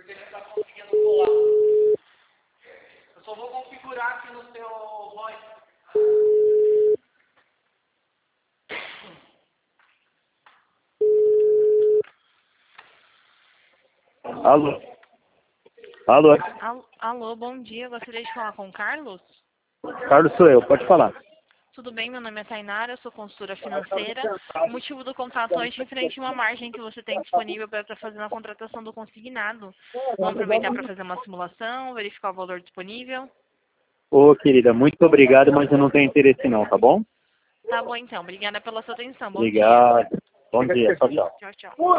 ele está conseguindo colar. Eu só vou configurar aqui no seu voice. Alô? Alô? Alô, bom dia. Eu gostaria de falar com o Carlos. Carlos sou eu, pode falar. Tudo bem? Meu nome é Tainara, eu sou consultora financeira. O motivo do contato hoje é referente a uma margem que você tem disponível para fazer na contratação do consignado. Vamos aproveitar para fazer uma simulação, verificar o valor disponível. Ô, querida, muito obrigado, mas eu não tenho interesse não, tá bom? Tá bom então. Obrigada pela sua atenção. Bom dia. Obrigado. Bom dia, tchau, tchau. Tchau, tchau.